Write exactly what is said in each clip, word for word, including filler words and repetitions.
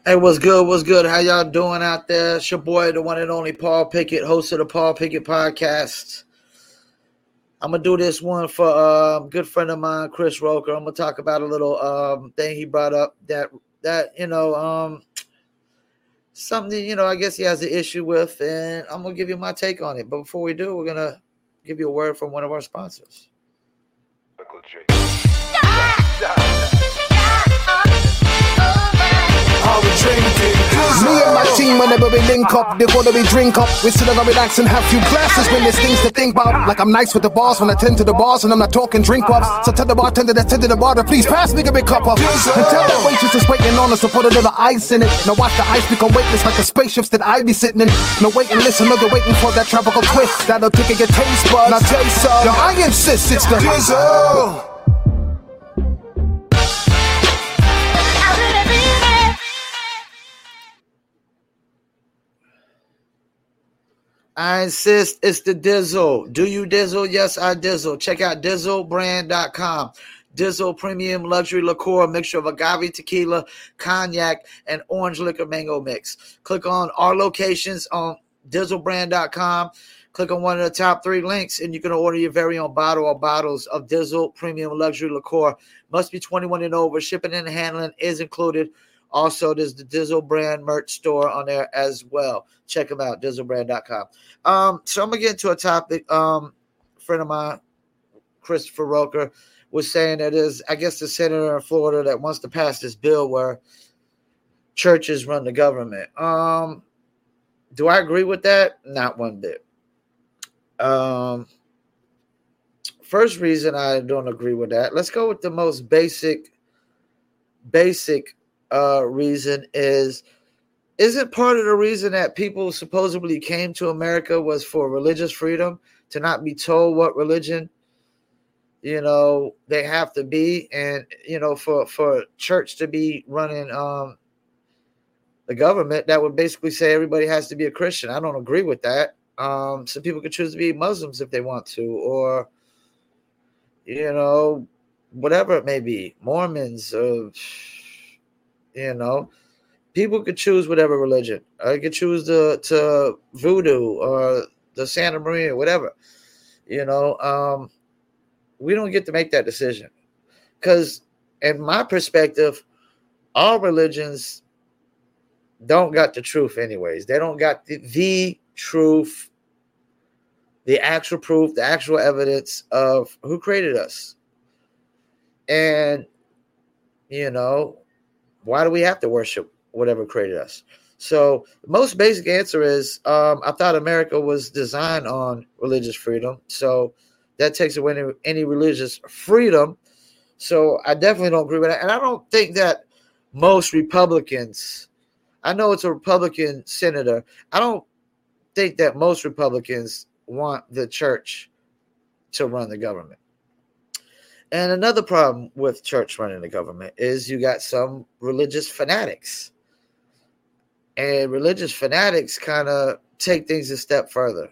Hey, what's good? What's good? How y'all doing out there? It's your boy, the one and only Paul Pickett, host of the Paul Pickett Podcast. I'm gonna do this one for a um, good friend of mine, Chris Roker. I'm gonna talk about a little um, thing he brought up that that you know um, something you know I guess he has an issue with, and I'm gonna give you my take on it. But before we do, we're gonna give you a word from one of our sponsors. Me and my team, whenever we link up, they gonna be drink up. We still gonna relax and have few glasses when there's things to think about. Like I'm nice with the boss when I tend to the bars and I'm not talking drink ups. So tell the bartender that's tend to the bar to please pass me a big cup up. And tell that waitress is waiting on us to put a little ice in it. Now watch the ice become weightless like the spaceships that I be sitting in. No wait and listen, no they're waiting for that tropical twist that'll tickle your taste buds. Now taste some. Now I insist it's the Dizzle. I insist it's the Dizzle. Do you Dizzle? Yes, I Dizzle. Check out dizzle brand dot com. Dizzle Premium Luxury Liqueur, a mixture of agave tequila, cognac, and orange liquor mango mix. Click on our locations on dizzle brand dot com. Click on one of the top three links, and you can order your very own bottle or bottles of Dizzle Premium Luxury Liqueur. Must be twenty-one and over. Shipping and handling is included. Also, there's the Dizzle brand merch store on there as well. Check them out, dizzle brand dot com. Um, so I'm going to get into a topic. Um, a friend of mine, Christopher Roker, was saying that is, I guess, the senator in Florida that wants to pass this bill where churches run the government. Um, do I agree with that? Not one bit. Um, first reason I don't agree with that. Let's go with the most basic, basic uh, reason is, isn't part of the reason that people supposedly came to America was for religious freedom, to not be told what religion, you know, they have to be, and, you know, for, for church to be running um, the government, that would basically say everybody has to be a Christian. I don't agree with that. Um, some people could choose to be Muslims if they want to, or, you know, whatever it may be, Mormons, or, you know, people could choose whatever religion. I could choose the to voodoo or the Santa Maria, whatever. You know, um, we don't get to make that decision. Because in my perspective, all religions don't got the truth anyways. They don't got the, the truth, the actual proof, the actual evidence of who created us. And, you know, why do we have to worship whatever created us? So the most basic answer is um, I thought America was designed on religious freedom. So that takes away any, any religious freedom. So I definitely don't agree with that. And I don't think that most Republicans, I know it's a Republican senator, I don't think that most Republicans want the church to run the government. And another problem with church running the government is you got some religious fanatics. And religious fanatics kind of take things a step further.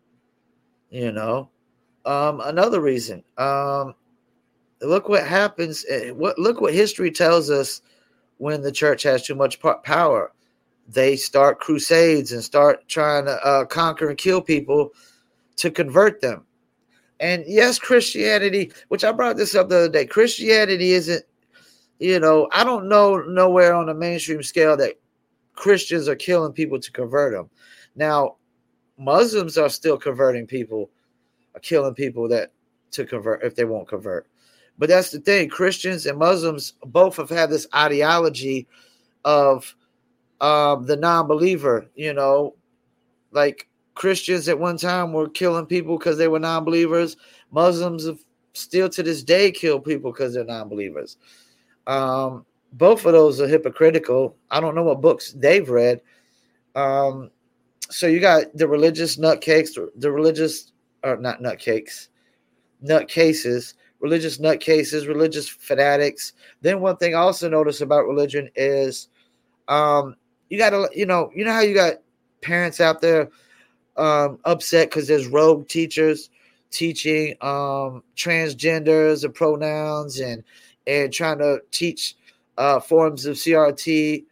You know, um, another reason. Um, look what happens. What look what history tells us when the church has too much power. They start crusades and start trying to uh, conquer and kill people to convert them. And yes, Christianity, which I brought this up the other day, Christianity isn't, you know, I don't know nowhere on a mainstream scale that Christians are killing people to convert them. Now, Muslims are still converting people, are killing people that to convert if they won't convert. But that's the thing. Christians and Muslims both have had this ideology of um, the non-believer, you know, like Christians at one time were killing people because they were non-believers. Muslims have still to this day kill people because they're non-believers. Um, both of those are hypocritical. I don't know what books they've read. Um, so you got the religious nutcakes, the religious, or not nutcakes, nutcases, religious nutcases, religious fanatics. Then one thing I also notice about religion is um, you got to, you know, you know how you got parents out there Um, upset because there's rogue teachers teaching um, transgenders and pronouns and and trying to teach uh, forms of C R T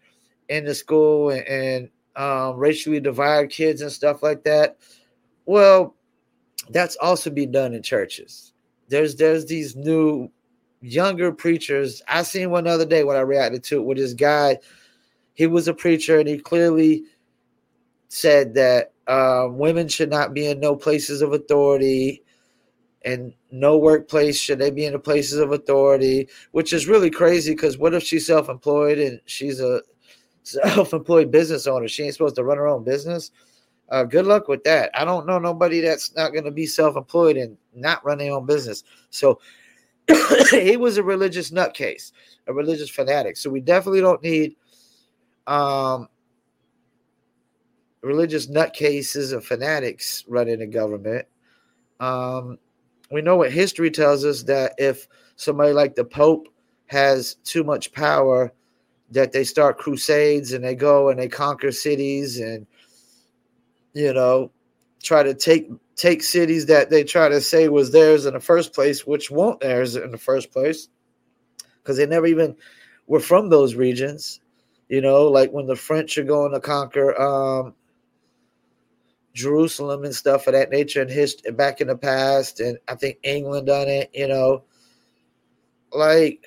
in the school and, and um, racially divide kids and stuff like that. Well, that's also being done in churches. There's there's these new younger preachers. I seen one the other day when I reacted to it with this guy. He was a preacher and he clearly said that um, women should not be in no places of authority, and no workplace should they be in the places of authority, which is really crazy because what if she's self-employed and she's a self-employed business owner? She ain't supposed to run her own business. Uh, good luck with that. I don't know nobody that's not going to be self-employed and not run their own business. So he was a religious nutcase, a religious fanatic. So we definitely don't need um, religious nutcases and fanatics running the government. Um, we know what history tells us, that if somebody like the Pope has too much power, that they start crusades and they go and they conquer cities and, you know, try to take take cities that they try to say was theirs in the first place, which weren't theirs in the first place, because they never even were from those regions. You know, like when the French are going to conquer um, Jerusalem and stuff of that nature and history back in the past, and I think England done it. You know, like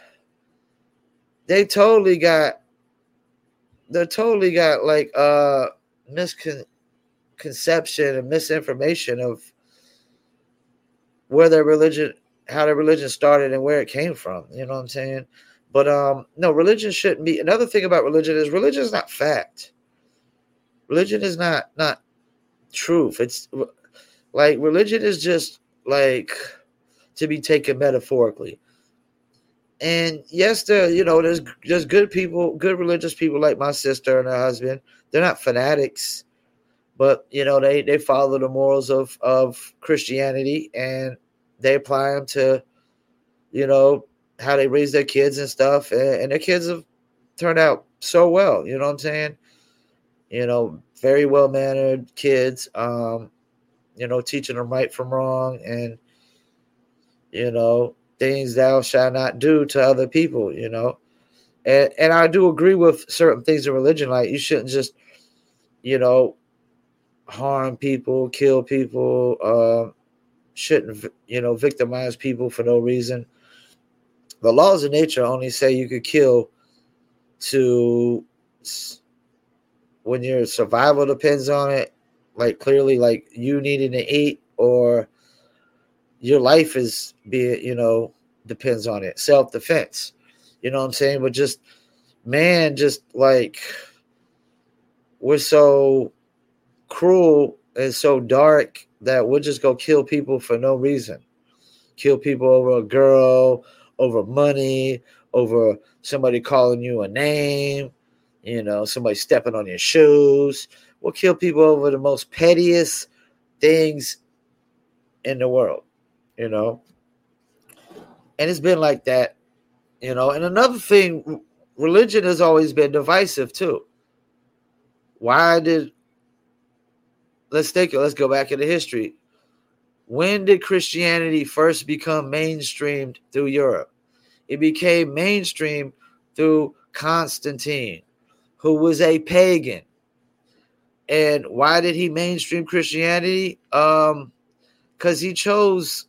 they totally got, they totally got like uh miscon. conception and misinformation of where their religion, how their religion started and where it came from. You know what I'm saying? But um, no, religion shouldn't be. Another thing about religion is religion is not fact. Religion is not not truth. It's like religion is just like to be taken metaphorically. And yes, there, you know, there's there's good people, good religious people like my sister and her husband. They're not fanatics. But, you know, they, they follow the morals of, of Christianity, and they apply them to, you know, how they raise their kids and stuff. And, and their kids have turned out so well. You know what I'm saying? You know, very well-mannered kids, um, you know, teaching them right from wrong and, you know, things thou shalt not do to other people, you know. And, and I do agree with certain things in religion. Like you shouldn't just, you know, harm people, kill people, uh, shouldn't, you know, victimize people for no reason. The laws of nature only say you could kill to when your survival depends on it, like clearly like you needing to eat or your life is being, you know, depends on it. Self-defense. You know what I'm saying? But just, man, just like we're so cruel and so dark that we'll just go kill people for no reason. Kill people over a girl, over money, over somebody calling you a name, you know, somebody stepping on your shoes. We'll kill people over the most pettiest things in the world, you know. And it's been like that, you know. And another thing, religion has always been divisive too. Why did Let's take it. Let's go back into history. When did Christianity first become mainstreamed through Europe? It became mainstream through Constantine, who was a pagan. And why did he mainstream Christianity? Um, because he chose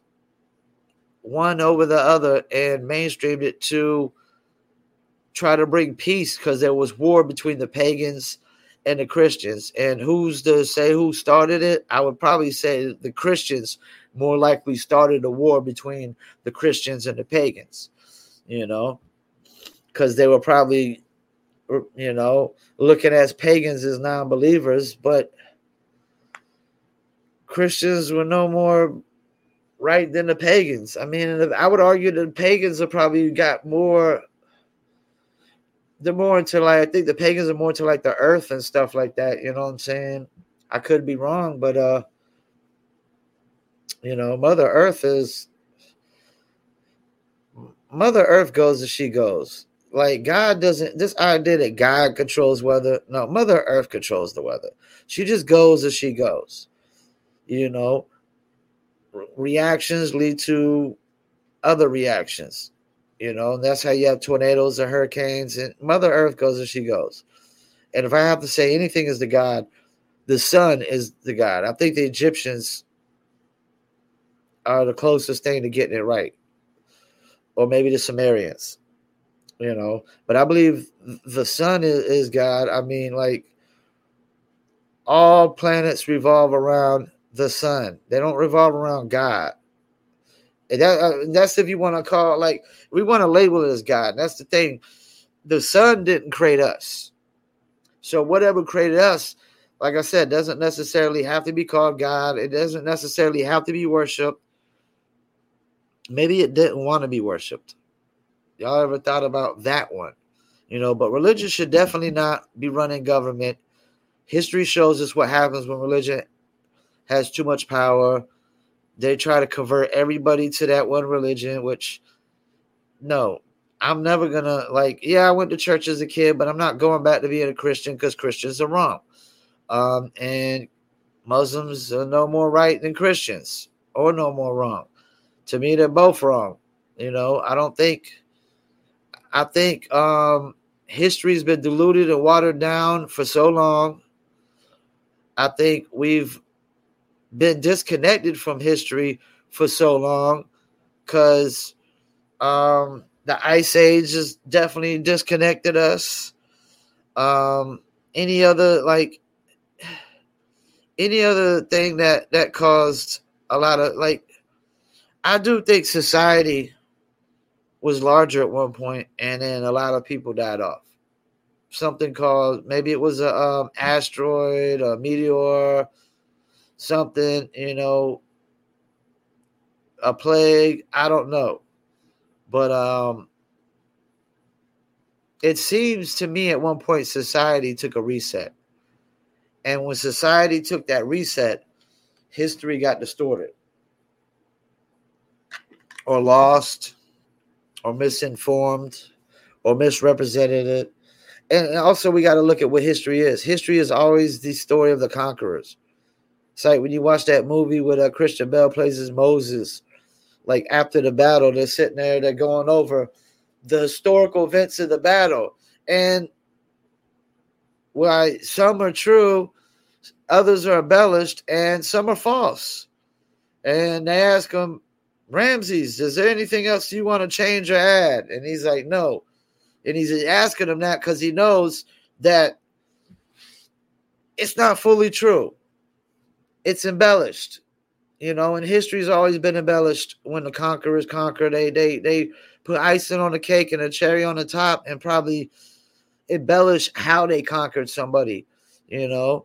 one over the other and mainstreamed it to try to bring peace, because there was war between the pagans and the Christians. And who's to say who started it? I would probably say the Christians more likely started a war between the Christians and the pagans, you know, because they were probably, you know, looking at pagans as non-believers, but Christians were no more right than the pagans. I mean, I would argue that the pagans have probably got more, they're more into like, I think the pagans are more into like the earth and stuff like that. You know what I'm saying? I could be wrong, but, uh, you know, Mother Earth is, Mother Earth goes as she goes. Like God doesn't, this idea that God controls weather. No, Mother Earth controls the weather. She just goes as she goes. You know, re- reactions lead to other reactions. You know, and that's how you have tornadoes and hurricanes, and Mother Earth goes as she goes. And if I have to say anything is the God, the sun is the God. I think the Egyptians are the closest thing to getting it right. Or maybe the Sumerians, you know. But I believe the sun is, is God. I mean, like, all planets revolve around the sun. They don't revolve around God. And that, uh, that's if you want to call, like, we want to label it as God. That's the thing. The sun didn't create us. So whatever created us, like I said, doesn't necessarily have to be called God. It doesn't necessarily have to be worshipped. Maybe it didn't want to be worshipped. Y'all ever thought about that one? You know, but religion should definitely not be running government. History shows us what happens when religion has too much power. They try to convert everybody to that one religion, which, no. I'm never going to, like, yeah, I went to church as a kid, but I'm not going back to being a Christian because Christians are wrong. Um, and Muslims are no more right than Christians or no more wrong. To me, they're both wrong. You know, I don't think, I think um, history's been diluted and watered down for so long. I think we've been disconnected from history for so long because, um, the Ice Age has definitely disconnected us. Um, any other like any other thing that, that caused a lot of, like, I do think society was larger at one point, and then a lot of people died off. Something called, maybe it was a um, asteroid, a meteor, something, you know, a plague. I don't know. But um, it seems to me at one point society took a reset. And when society took that reset, history got distorted or lost or misinformed or misrepresented. And also we got to look at what history is. History is always the story of the conquerors. It's like when you watch that movie where uh, Christian Bale plays as Moses, like after the battle, they're sitting there, they're going over the historical events of the battle. And while some are true, others are embellished, and some are false. And they ask him, Ramses, is there anything else you want to change or add? And he's like, no. And he's asking him that because he knows that it's not fully true. It's embellished. You know, and history's always been embellished. When the conquerors conquer, they they they put icing on the cake and a cherry on the top and probably embellish how they conquered somebody, you know.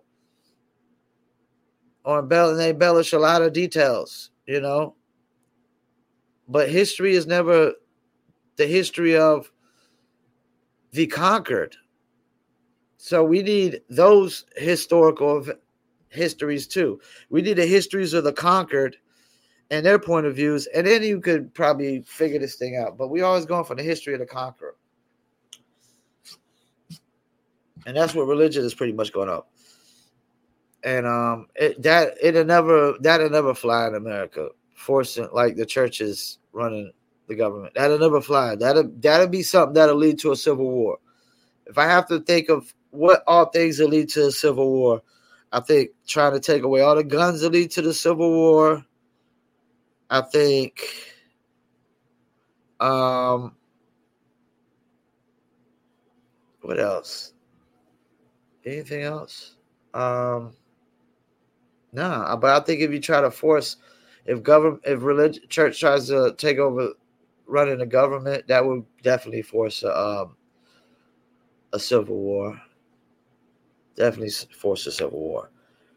Or embellish, they embellish a lot of details, you know. But history is never the history of the conquered. So we need those historical histories too. We need the histories of the conquered and their point of views, and then you could probably figure this thing out. But we always going for the history of the conqueror, and that's what religion is pretty much going up. And um, it, that it'll never that'll never fly in America. Forcing like the churches running the government, that'll never fly. That'll that'll be something that'll lead to a civil war. If I have to think of what all things that lead to a civil war, I think trying to take away all the guns that lead to the Civil War. I think um, what else? Anything else? Um, no, nah, but I think if you try to force, if government, if religion, church tries to take over running the government, that would definitely force a, um, a civil war. Definitely force a civil war.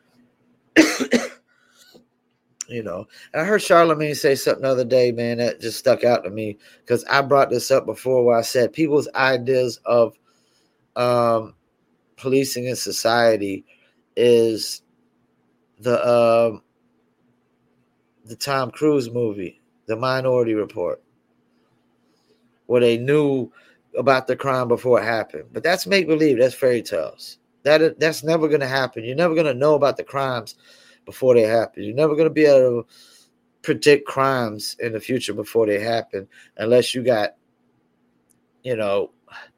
You know, and I heard Charlemagne say something the other day, man, that just stuck out to me because I brought this up before where I said people's ideas of um, policing in society is the um, the Tom Cruise movie, The Minority Report, where they knew about the crime before it happened. But that's make-believe. That's fairy tales. That that's never going to happen. You're never going to know about the crimes before they happen. You're never going to be able to predict crimes in the future before they happen unless you got, you know,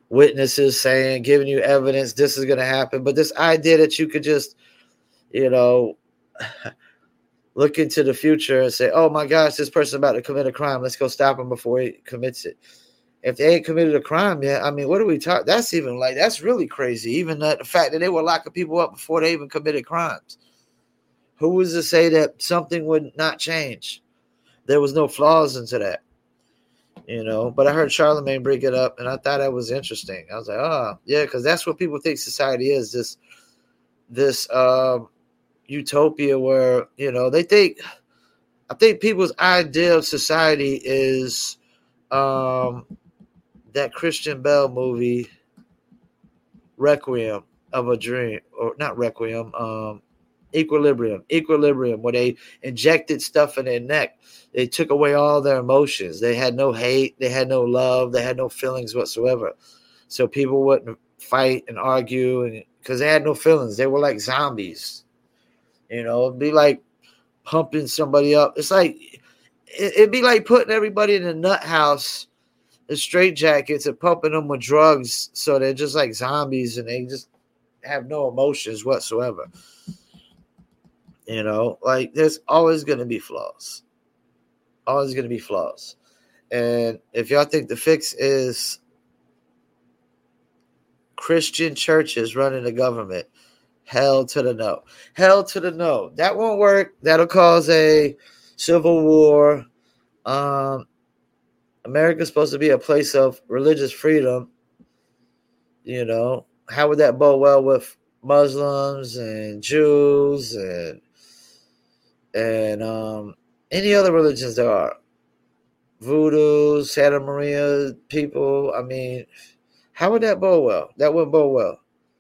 witnesses saying, giving you evidence, this is going to happen. But this idea that you could just, you know, look into the future and say, oh my gosh, this person's about to commit a crime. Let's go stop him before he commits it. If they ain't committed a crime yet, I mean, what are we talking? That's even like, that's really crazy. Even the, the fact that they were locking people up before they even committed crimes. Who was to say that something would not change? There was no flaws into that, you know. But I heard Charlemagne bring it up, and I thought that was interesting. I was like, oh, yeah, because that's what people think society is, this, this um, utopia where, you know, they think, I think people's idea of society is um, that Christian Bale movie, Requiem of a Dream, or not Requiem, um, Equilibrium, Equilibrium, where they injected stuff in their neck. They took away all their emotions. They had no hate. They had no love. They had no feelings whatsoever. So people wouldn't fight and argue, and because they had no feelings. They were like zombies. You know, it'd be like pumping somebody up. It's like, it'd be like putting everybody in a nut house, in straitjackets, and pumping them with drugs. So they're just like zombies and they just have no emotions whatsoever. You know, like there's always going to be flaws. Always going to be flaws. And if y'all think the fix is Christian churches running the government, hell to the no. Hell to the no. That won't work. That'll cause a civil war. Um, America's supposed to be a place of religious freedom. You know, how would that bode well with Muslims and Jews and and um, any other religions there are? Voodoo, Santa Maria people. I mean, how would that bode well? That wouldn't bode well.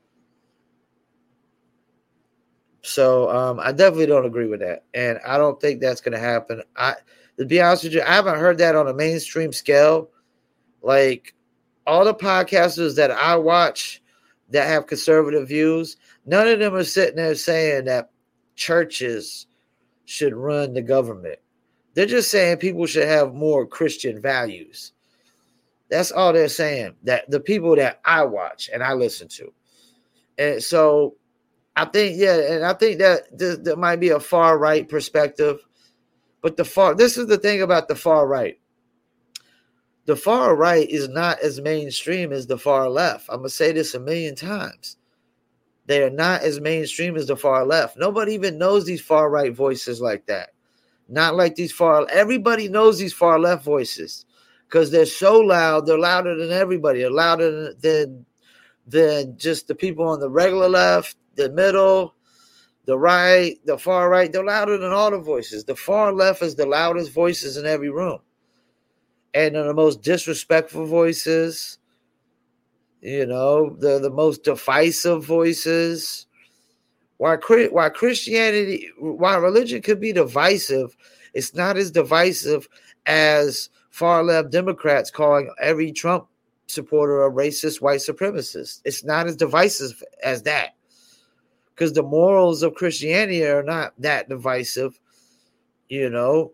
So um, I definitely don't agree with that. And I don't think that's going to happen. I, to be honest with you, I haven't heard that on a mainstream scale. Like all the podcasters that I watch that have conservative views, none of them are sitting there saying that churches should run the government. They're just saying people should have more Christian values. That's all they're saying. That the people that I watch and I listen to. And so I think, yeah, and I think that th- that might be a far right perspective. But the far, this is the thing about the far right. The far right is not as mainstream as the far left. I'm going to say this a million times. They are not as mainstream as the far left. Nobody even knows these far right voices like that. Not like these far, everybody knows these far left voices because they're so loud. They're louder than everybody. They're louder than, than just the people on the regular left, the middle, the right, the far right. They're louder than all the voices. The far left is the loudest voices in every room. And they're the most disrespectful voices. You know, they're the most divisive voices. Why, why Christianity, why religion could be divisive, it's not as divisive as far left Democrats calling every Trump supporter a racist white supremacist. It's not as divisive as that. Because the morals of Christianity are not that divisive, you know.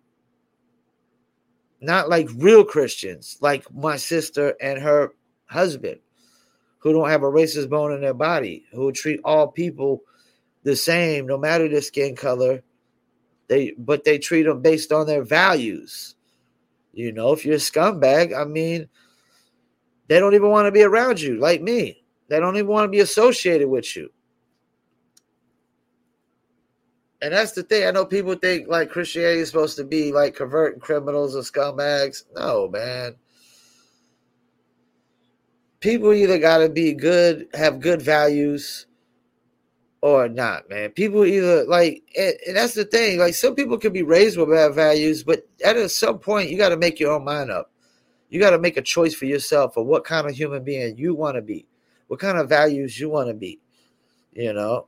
Not like real Christians, like my sister and her husband, who don't have a racist bone in their body, who treat all people the same, no matter their skin color. They, but they treat them based on their values. You know, if you're a scumbag, I mean, they don't even want to be around you, like me. They don't even want to be associated with you. And that's the thing. I know people think like Christianity is supposed to be like converting criminals or scumbags. No, man. People either got to be good, have good values, or not, man. People either like, and, and that's the thing. Like some people can be raised with bad values, but at some point you got to make your own mind up. You got to make a choice for yourself of what kind of human being you want to be, what kind of values you want to be, you know.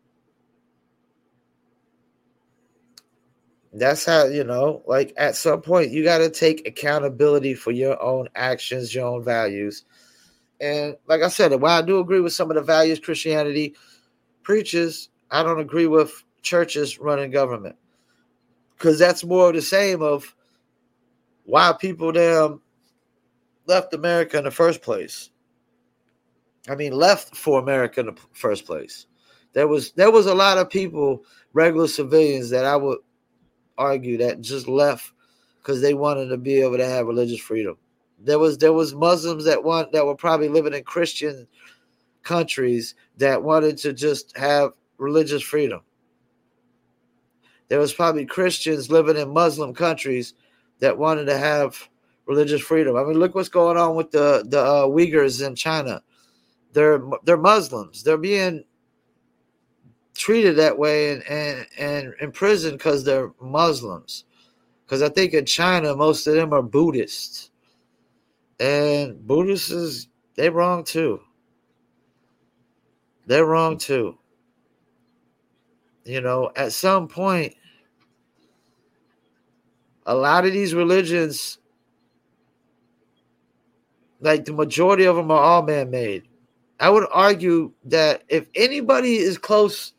That's how, you know, like at some point you got to take accountability for your own actions, your own values. And like I said, while I do agree with some of the values Christianity preaches, I don't agree with churches running government. Because that's more of the same of why people damn left America in the first place. I mean, left for America in the first place. There was there was a lot of people, regular civilians, that I would argue that just left because they wanted to be able to have religious freedom. There was there was Muslims that want that were probably living in Christian countries that wanted to just have religious freedom. There was probably Christians living in Muslim countries that wanted to have religious freedom. I mean, look what's going on with the the uh, Uyghurs in China. They're they're Muslims. They're being treated that way and and, and imprisoned because they're Muslims. Because I think in China, most of them are Buddhists. And Buddhists, is, they're wrong too. They're wrong too. You know, at some point, a lot of these religions, like the majority of them are all man-made. I would argue that if anybody is close,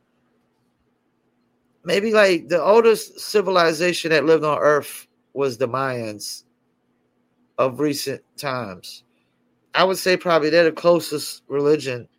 maybe like the oldest civilization that lived on Earth was the Mayans of recent times. I would say probably they're the closest religion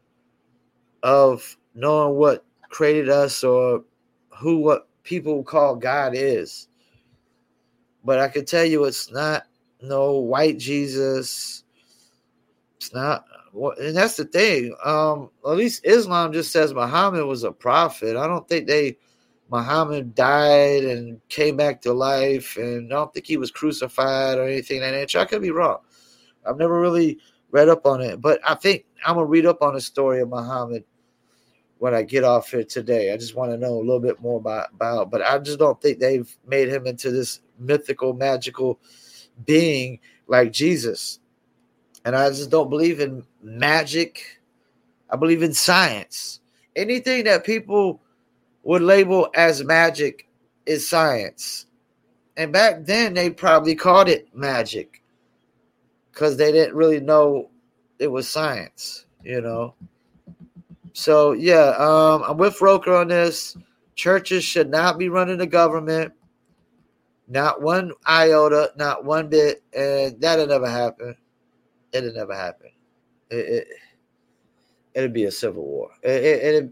of knowing what created us or who what people call God is. But I can tell you it's not no white Jesus. It's not. And that's the thing. Um, at least Islam just says Muhammad was a prophet. I don't think they Muhammad died and came back to life, and I don't think he was crucified or anything like that. I could be wrong. I've never really read up on it, but I think I'm gonna read up on the story of Muhammad when I get off here today. I just want to know a little bit more about, about, but I just don't think they've made him into this mythical, magical being like Jesus. And I just don't believe in magic. I believe in science. Anything that people would label as magic is science. And back then, they probably called it magic because they didn't really know it was science, you know. So, yeah, um, I'm with Roker on this. Churches should not be running the government. Not one iota, not one bit. And that'll never happen. It'll never happen. It, it, it'll be a civil war. It, it, it'll,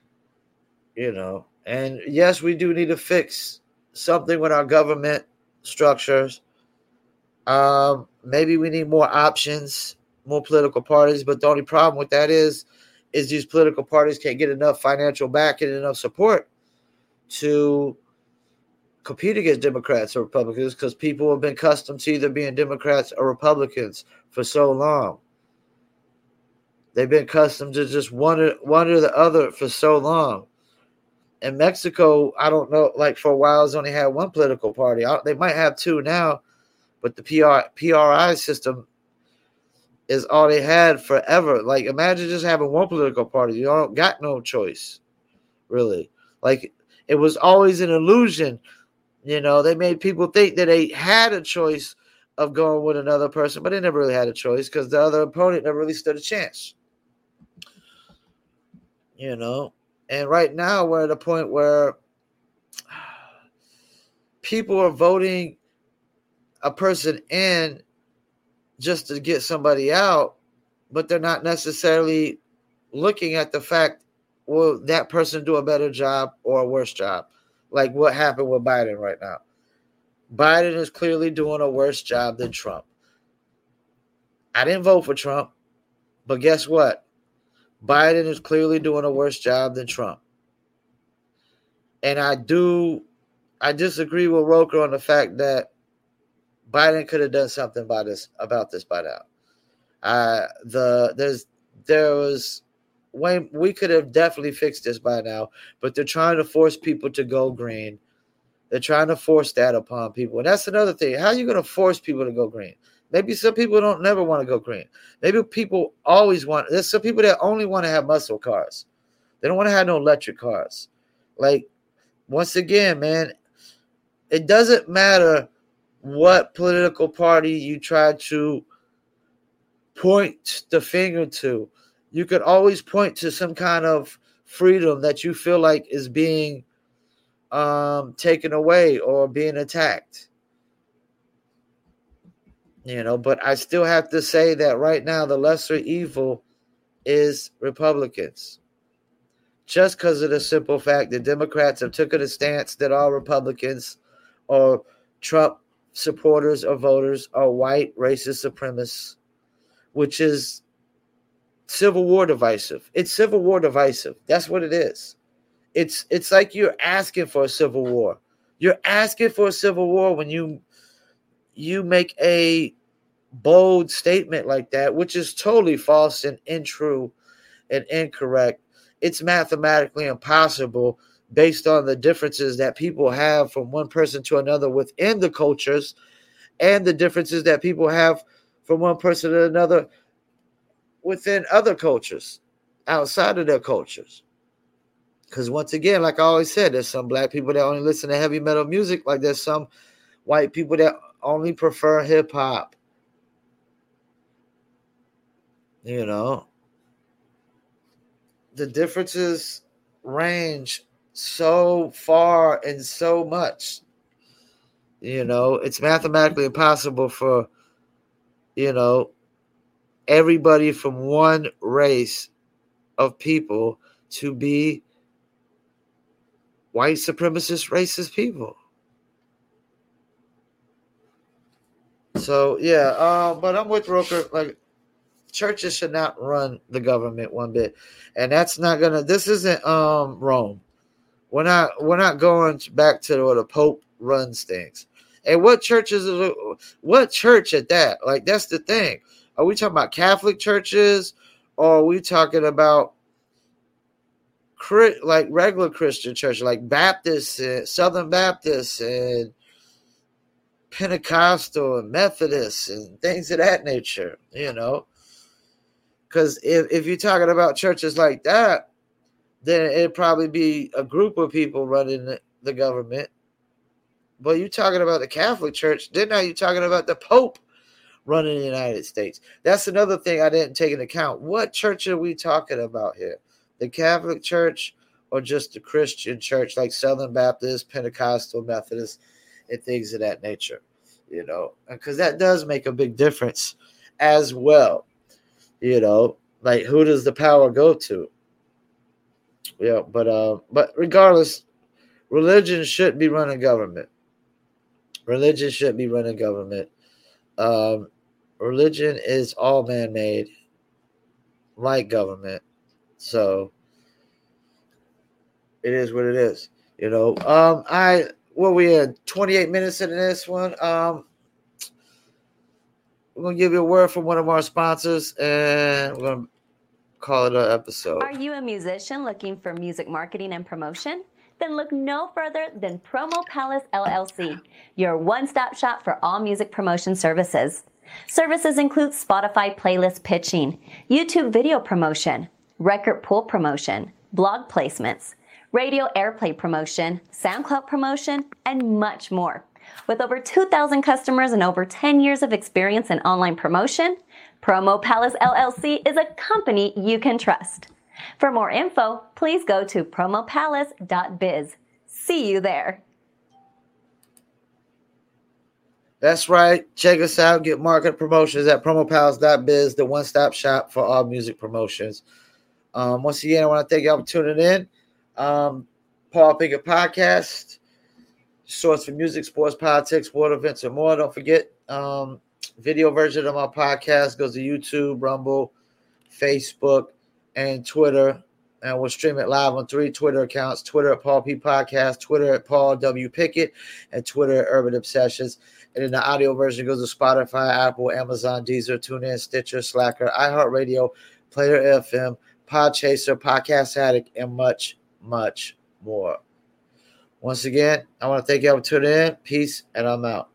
you know. And, yes, we do need to fix something with our government structures. Um, maybe we need more options, more political parties. But the only problem with that is, is these political parties can't get enough financial backing and enough support to compete against Democrats or Republicans because people have been accustomed to either being Democrats or Republicans for so long. They've been accustomed to just one or, one or the other for so long. In Mexico, I don't know, like for a while, it's only had one political party. I, they might have two now, but the P R, P R I system is all they had forever. Like, imagine just having one political party. You don't got no choice, really. Like, it was always an illusion. You know, they made people think that they had a choice of going with another person, but they never really had a choice because the other opponent never really stood a chance. You know, and right now we're at a point where people are voting a person in just to get somebody out, but they're not necessarily looking at the fact, will that person do a better job or a worse job? Like what happened with Biden right now. Biden is clearly doing a worse job than Trump. I didn't vote for Trump, but guess what? Biden is clearly doing a worse job than Trump. And I do, I disagree with Roker on the fact that Biden could have done something about this, about this by now. Uh, the there's there was way we could have definitely fixed this by now, but they're trying to force people to go green. They're trying to force that upon people, and that's another thing. How are you going to force people to go green? Maybe some people don't never want to go green. Maybe people always want. There's some people that only want to have muscle cars. They don't want to have no electric cars. Like, once again, man, it doesn't matter what political party you try to point the finger to. You could always point to some kind of freedom that you feel like is being um, taken away or being attacked. You know, but I still have to say that right now the lesser evil is Republicans. Just because of the simple fact that Democrats have taken a stance that all Republicans or Trump supporters or voters are white racist supremacists, which is Civil War divisive. It's Civil War divisive. That's what it is. It's it's like you're asking for a civil war. You're asking for a civil war when you you make a bold statement like that, which is totally false and untrue and incorrect. It's mathematically impossible based on the differences that people have from one person to another within the cultures and the differences that people have from one person to another within other cultures outside of their cultures. Because once again, like I always said, there's some black people that only listen to heavy metal music, like there's some white people that only prefer hip hop. You know, the differences range so far and so much. You know, it's mathematically impossible for, you know, everybody from one race of people to be white supremacist, racist people. So, yeah, uh, but I'm with Roker. Like, churches should not run the government one bit. And that's not going to, this isn't um, Rome. We're not, we're not going back to where the Pope runs things. And what church is it? What church at that? Like, that's the thing. Are we talking about Catholic churches, or are we talking about like regular Christian church, like Baptists and Southern Baptists and Pentecostal and Methodists and things of that nature, you know? Because if, if you're talking about churches like that, then it'd probably be a group of people running the, the government. But you're talking about the Catholic Church, then now you're talking about the Pope running the United States. That's another thing I didn't take into account. What church are we talking about here? The Catholic Church or just the Christian church like Southern Baptist, Pentecostal, Methodist, and things of that nature, you know, because that does make a big difference as well. You know, like who does the power go to? Yeah, but uh, but regardless, religion shouldn't be running government. Religion shouldn't be running government. Um, religion is all man-made, like government. So it is what it is, you know. Um, I what we had twenty-eight minutes into this one. Um, we're gonna give you a word from one of our sponsors, and we're gonna call it an episode. Are you a musician looking for music marketing and promotion? Then look no further than Promo Palace L L C, your one-stop shop for all music promotion services. Services include Spotify playlist pitching, YouTube video promotion, record pool promotion, blog placements, radio airplay promotion, SoundCloud promotion, and much more. With over two thousand customers and over ten years of experience in online promotion, Promo Palace L L C is a company you can trust. For more info, please go to promo palace dot biz. See you there. That's right. Check us out. Get market promotions at promo palace dot biz, the one-stop shop for all music promotions. Um, once again, I want to thank y'all for tuning in. Um, Paul Pinkett Podcast, source for music, sports, politics, world events, and more. Don't forget, um, video version of my podcast goes to YouTube, Rumble, Facebook, and Twitter. And we'll stream it live on three Twitter accounts: Twitter at Paul P Podcast, Twitter at Paul W Pickett, and Twitter at Urban Obsessions. And then the audio version goes to Spotify, Apple, Amazon, Deezer, TuneIn, Stitcher, Slacker, iHeartRadio, Player F M, Podchaser, Podcast Addict, and much, much more. Once again, I want to thank you all for tuning in. Peace, and I'm out.